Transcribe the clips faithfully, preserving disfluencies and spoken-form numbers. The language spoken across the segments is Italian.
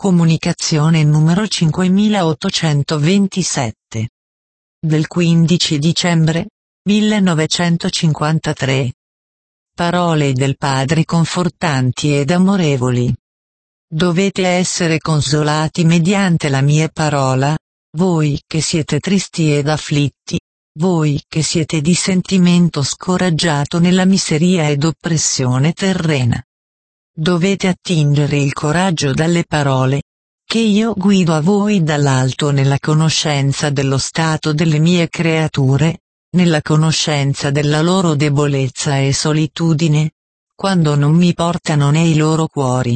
Comunicazione numero cinquemilaottocentoventisette. Del quindici dicembre millenovecentocinquantatré. Parole del Padre confortanti ed amorevoli. Dovete essere consolati mediante la mia parola, voi che siete tristi ed afflitti, voi che siete di sentimento scoraggiato nella miseria ed oppressione terrena. Dovete attingere il coraggio dalle parole, che io guido a voi dall'alto nella conoscenza dello stato delle mie creature, nella conoscenza della loro debolezza e solitudine, quando non mi portano nei loro cuori.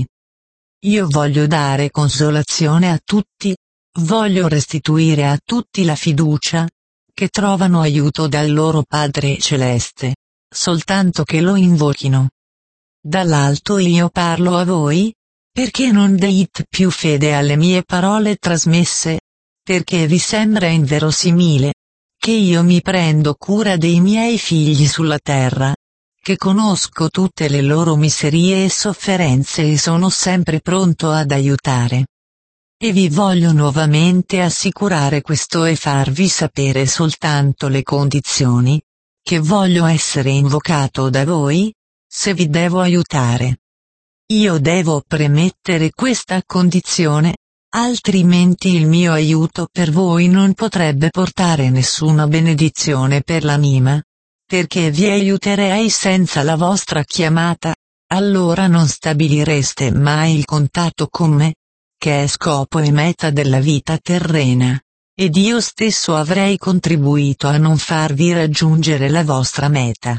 Io voglio dare consolazione a tutti, voglio restituire a tutti la fiducia, che trovano aiuto dal loro Padre Celeste, soltanto che lo invochino. Dall'alto io parlo a voi, perché non deite più fede alle mie parole trasmesse, perché vi sembra inverosimile, che io mi prendo cura dei miei figli sulla terra, che conosco tutte le loro miserie e sofferenze e sono sempre pronto ad aiutare. E vi voglio nuovamente assicurare questo e farvi sapere soltanto le condizioni, che voglio essere invocato da voi, se vi devo aiutare. Io devo premettere questa condizione, altrimenti il mio aiuto per voi non potrebbe portare nessuna benedizione per l'anima, perché vi aiuterei senza la vostra chiamata, allora non stabilireste mai il contatto con me, che è scopo e meta della vita terrena, ed io stesso avrei contribuito a non farvi raggiungere la vostra meta.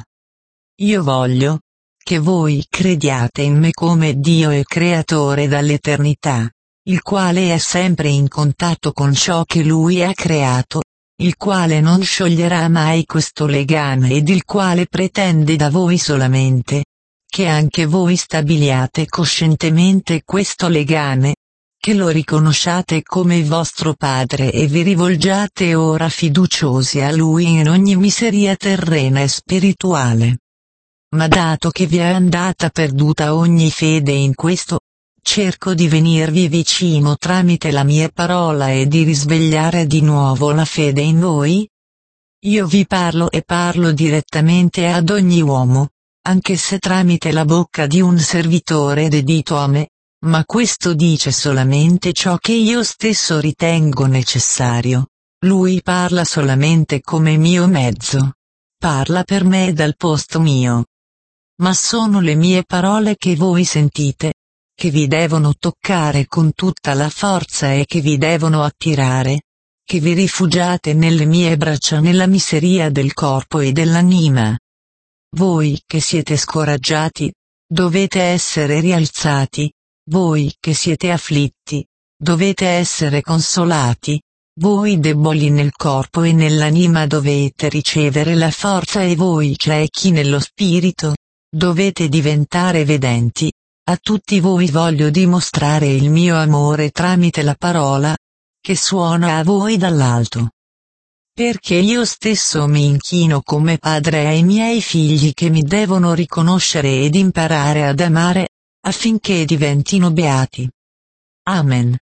Io voglio che voi crediate in me come Dio e Creatore dall'eternità, il quale è sempre in contatto con ciò che Lui ha creato, il quale non scioglierà mai questo legame ed il quale pretende da voi solamente che anche voi stabiliate coscientemente questo legame, che lo riconosciate come vostro Padre e vi rivolgiate ora fiduciosi a Lui in ogni miseria terrena e spirituale. Ma dato che vi è andata perduta ogni fede in questo, cerco di venirvi vicino tramite la mia parola e di risvegliare di nuovo la fede in voi. Io vi parlo e parlo direttamente ad ogni uomo, anche se tramite la bocca di un servitore dedito a me, ma questo dice solamente ciò che io stesso ritengo necessario. Lui parla solamente come mio mezzo. Parla per me dal posto mio. Ma sono le mie parole che voi sentite, che vi devono toccare con tutta la forza e che vi devono attirare, che vi rifugiate nelle mie braccia nella miseria del corpo e dell'anima. Voi che siete scoraggiati, dovete essere rialzati, voi che siete afflitti, dovete essere consolati, voi deboli nel corpo e nell'anima dovete ricevere la forza e voi ciechi nello spirito, dovete diventare vedenti. A tutti voi voglio dimostrare il mio amore tramite la parola, che suona a voi dall'alto. Perché io stesso mi inchino come padre ai miei figli che mi devono riconoscere ed imparare ad amare, affinché diventino beati. Amen.